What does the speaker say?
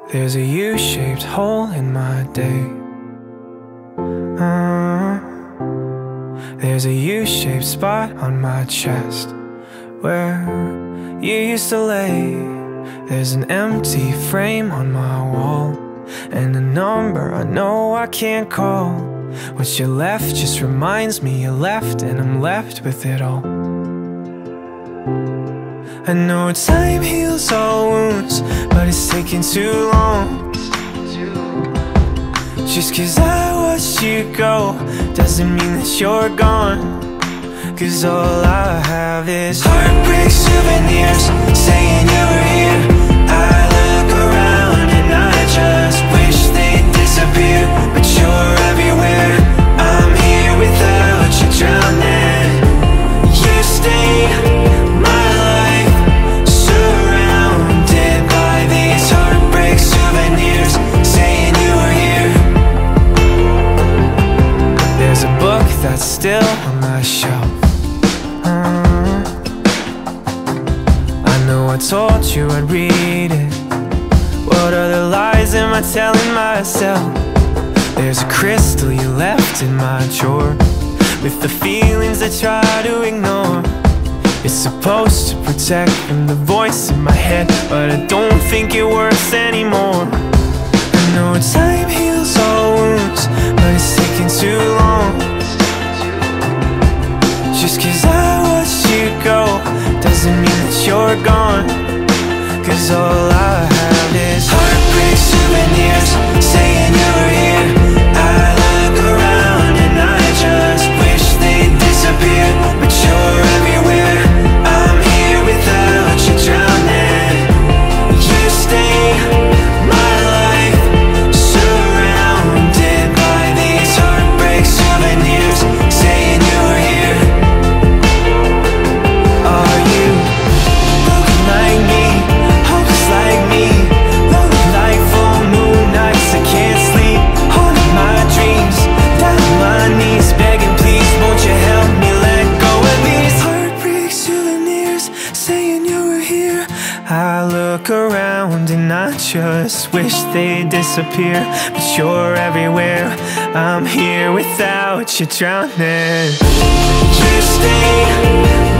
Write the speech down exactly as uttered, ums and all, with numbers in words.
There's a U-shaped hole in my day. uh, There's a U-shaped spot on my chest where you used to lay. There's an empty frame on my wall and a number I know I can't call. What you left just reminds me you left, and I'm left with it all. I know time heals all wounds, but it's taking too long. Just cause I watched you go doesn't mean that you're gone. Cause all I have is heartbreak souvenirs saying you were here. I look around and I just wish they'd disappear, but you're everywhere. I'm here without you drowning. You stayed my life, surrounded by these heartbreak souvenirs saying you were here. There's a book that's still on my shelf. uh, I know I told you I'd read it. What other lies am I telling myself? There's a crystal you left in my drawer with the feelings I try to ignore. It's supposed to protect from the voice in my head, but I don't think it works anymore. I know time heals all wounds, but it's taking too long. Just cause I watched you go doesn't mean that you're gone. Cause all I have is heartbreak souvenirs saying you were here. I look around and I just wish they'd disappear, but you're everywhere. I'm here without you drowning. You stay my life, surrounded by these heartbreak souvenirs saying you were here. Are you broken like me, hopeless like me, lonely like full moon nights I can't sleep, haunting my dreams, down on my knees begging please won't you help me let go of these heartbreak souvenirs saying you were here. I look around and I just wish they'd disappear, but you're everywhere. I'm here without you drowning. You stay